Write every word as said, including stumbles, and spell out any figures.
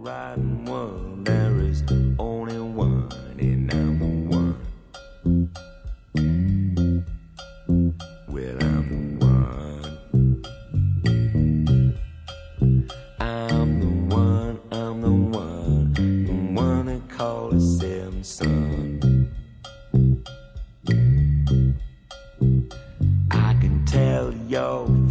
riding one, there is only one, and I'm the one. Well, I'm the one. I'm the one, I'm the one, the one that call themselves son. I can tell your